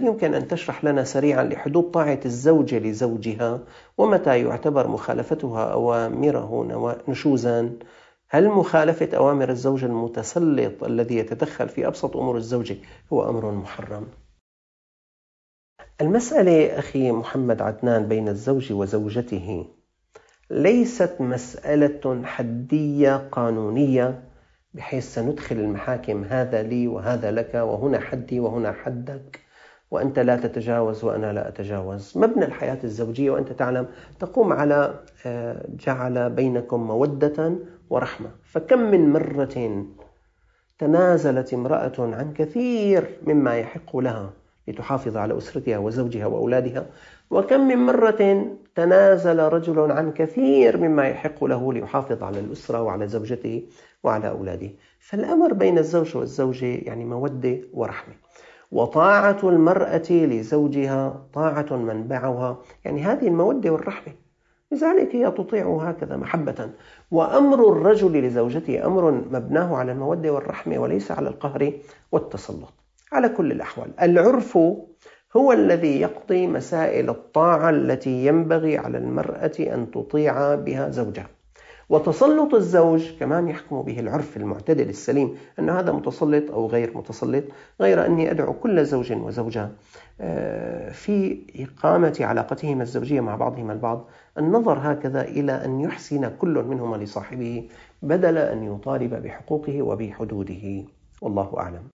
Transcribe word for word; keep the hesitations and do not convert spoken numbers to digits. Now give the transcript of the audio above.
هل يمكن أن تشرح لنا سريعا لحدود طاعة الزوجة لزوجها، ومتى يعتبر مخالفتها أوامره نشوزا؟ هل مخالفة أوامر الزوج المتسلط الذي يتدخل في أبسط أمور الزوجة هو أمر محرم؟ المسألة أخي محمد عدنان بين الزوج وزوجته ليست مسألة حدية قانونية بحيث سندخل المحاكم هذا لي وهذا لك، وهنا حدي وهنا حدك، وأنت لا تتجاوز وأنا لا أتجاوز. مبنى الحياة الزوجية وأنت تعلم تقوم على جعل بينكم مودة ورحمة. فكم من مرة تنازلت امرأة عن كثير مما يحق لها لتحافظ على أسرتها وزوجها وأولادها، وكم من مرة تنازل رجل عن كثير مما يحق له ليحافظ على الأسرة وعلى زوجته وعلى أولاده. فالأمر بين الزوج والزوجة يعني مودة ورحمة، وطاعة المرأة لزوجها طاعة منبعها يعني هذه المودة والرحمة، لذلك هي تطيع هكذا محبة. وأمر الرجل لزوجته أمر مبناه على المودة والرحمة وليس على القهر والتسلط. على كل الأحوال العرف هو الذي يقضي مسائل الطاعة التي ينبغي على المرأة أن تطيع بها زوجها. وتسلط الزوج كمان يحكم به العرف المعتدل السليم أن هذا متسلط أو غير متسلط، غير أني أدعو كل زوج وزوجة في إقامة علاقتهما الزوجية مع بعضهما البعض النظر هكذا إلى أن يحسن كل منهما لصاحبه بدل أن يطالب بحقوقه وبحدوده. والله أعلم.